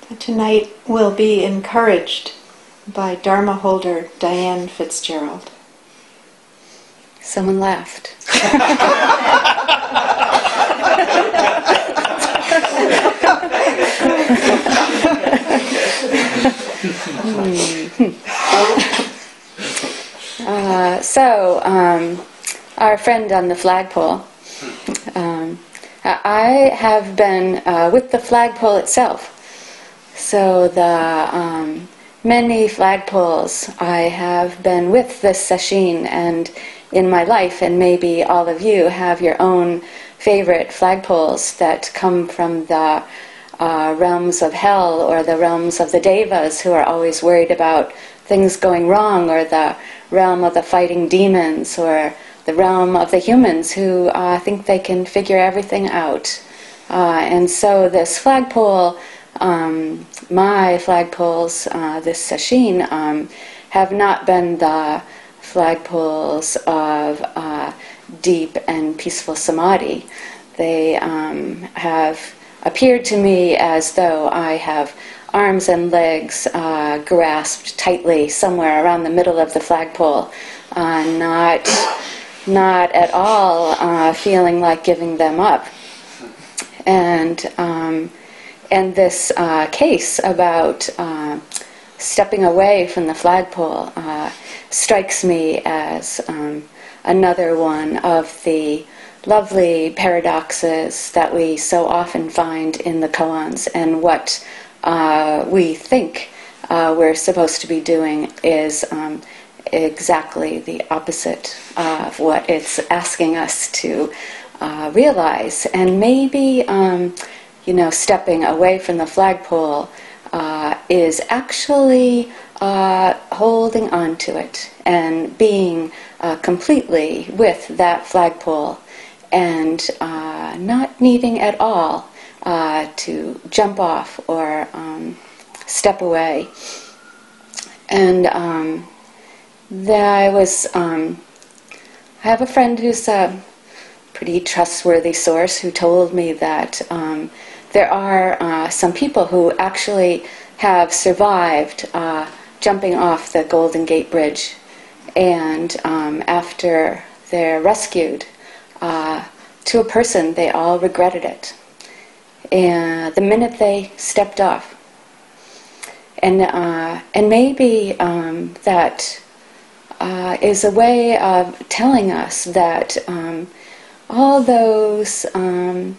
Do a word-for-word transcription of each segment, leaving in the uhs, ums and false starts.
Tonight we'll be encouraged by Dharma holder Diane Fitzgerald. Someone laughed. uh, so, um, our friend on the flagpole. Um, I have been uh, with the flagpole itself. So the um, many flagpoles I have been with this sesshin and in my life, and maybe all of you have your own favorite flagpoles that come from the uh, realms of hell or the realms of the devas who are always worried about things going wrong, or the realm of the fighting demons, or the realm of the humans who uh, think they can figure everything out. Uh, and so this flagpole, um, my flagpoles, uh, this sesshin, um, have not been the flagpoles of uh, deep and peaceful samadhi. They um, have appeared to me as though I have arms and legs uh, grasped tightly somewhere around the middle of the flagpole, uh, not not at all uh, feeling like giving them up. And um, and this uh, case about uh, stepping away from the flagpole uh, strikes me as um, another one of the lovely paradoxes that we so often find in the koans, and what uh, we think uh, we're supposed to be doing is um, exactly the opposite of what it's asking us to uh, realize. And maybe, um, you know, stepping away from the flagpole uh, is actually uh, holding on to it and being uh, completely with that flagpole, and uh, not needing at all uh, to jump off or um, step away. And um, There I was, um, I have a friend who's a pretty trustworthy source who told me that um, there are uh, some people who actually have survived uh, jumping off the Golden Gate Bridge, and um, after they're rescued, uh, to a person, they all regretted it. And the minute they stepped off. And, uh, and maybe um, that Uh, is a way of telling us that um, all those um,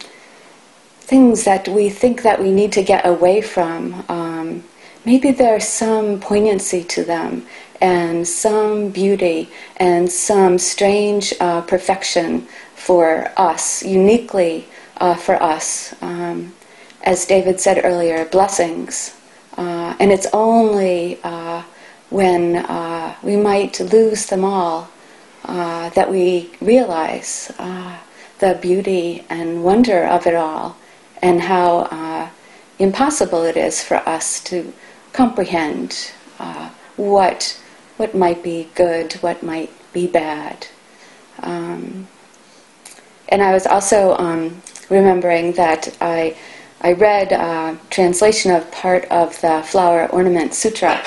things that we think that we need to get away from, um, maybe there's some poignancy to them, and some beauty, and some strange uh, perfection for us, uniquely uh, for us. Um, as David said earlier, blessings. Uh, and it's only Uh, when uh, we might lose them all, uh, that we realize uh, the beauty and wonder of it all, and how uh, impossible it is for us to comprehend uh, what what might be good, what might be bad. Um, and I was also um, remembering that I I read a translation of part of the Flower Ornament Sutra.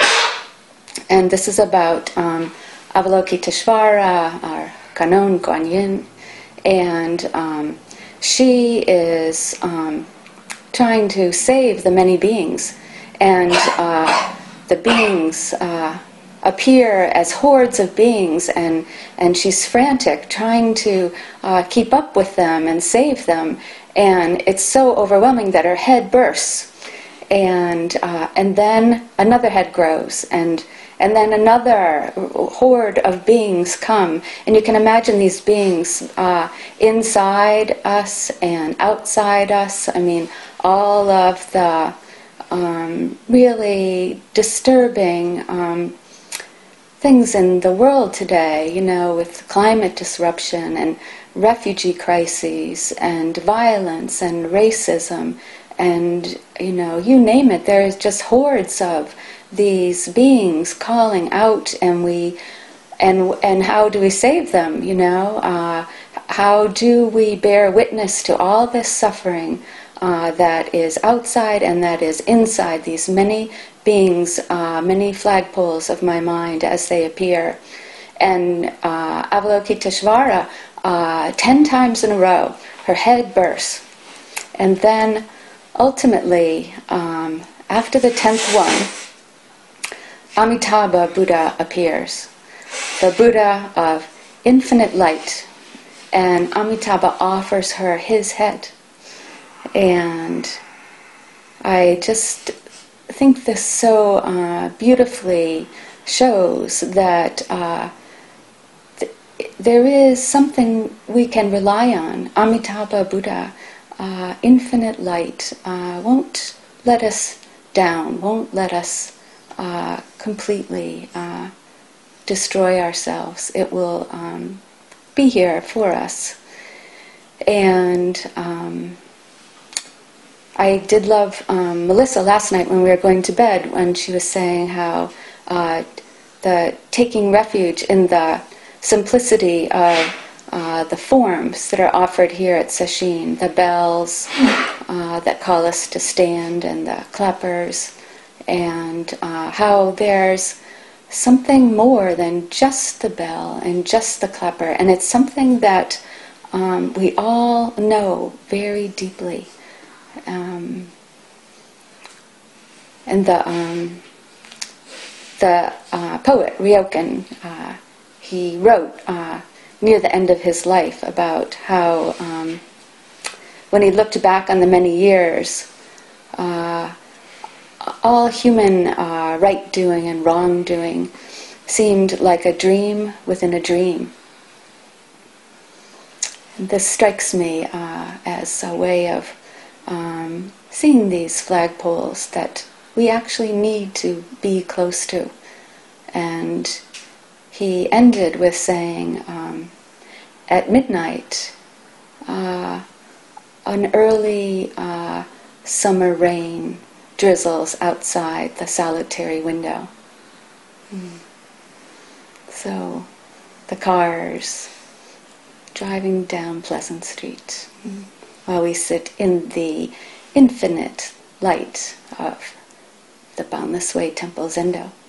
And this is about um, Avalokiteshvara, or Kanon Kuan Yin, and um, she is um, trying to save the many beings, and uh, the beings uh, appear as hordes of beings, and, and she's frantic, trying to uh, keep up with them and save them, and it's so overwhelming that her head bursts, and uh, and then another head grows, and And then another horde of beings come. And you can imagine these beings uh, inside us and outside us. I mean, all of the um, really disturbing um, things in the world today, you know, with climate disruption and refugee crises and violence and racism and, you know, you name it. There's just hordes of these beings calling out, and we, and and how do we save them? You know, uh, how do we bear witness to all this suffering uh, that is outside and that is inside, these many beings, uh, many flagpoles of my mind as they appear. And uh, Avalokiteshvara, uh, ten times in a row, her head bursts. And then ultimately, um, after the tenth one, Amitabha Buddha appears, the Buddha of infinite light, and Amitabha offers her his head. And I just think this so uh, beautifully shows that uh, th- there is something we can rely on. Amitabha Buddha, uh, infinite light, uh, won't let us down, won't let us uh, completely uh, destroy ourselves. It will um, be here for us. And um, I did love um, Melissa last night when we were going to bed, when she was saying how uh, the taking refuge in the simplicity of uh, the forms that are offered here at Sesshin, the bells uh, that call us to stand, and the clappers, and uh, how there's something more than just the bell and just the clapper, and it's something that um, we all know very deeply. Um, and the um, the uh, poet Ryokan, uh, he wrote uh, near the end of his life about how um, when he looked back on the many years, uh, all human uh, right doing and wrong doing seemed like a dream within a dream. And this strikes me uh, as a way of Um, seeing these flagpoles that we actually need to be close to. And he ended with saying, um, at midnight, uh, an early uh, summer rain drizzles outside the solitary window. Mm. So the cars driving down Pleasant Street, mm, while we sit in the infinite light of the Boundless Way Temple Zendo.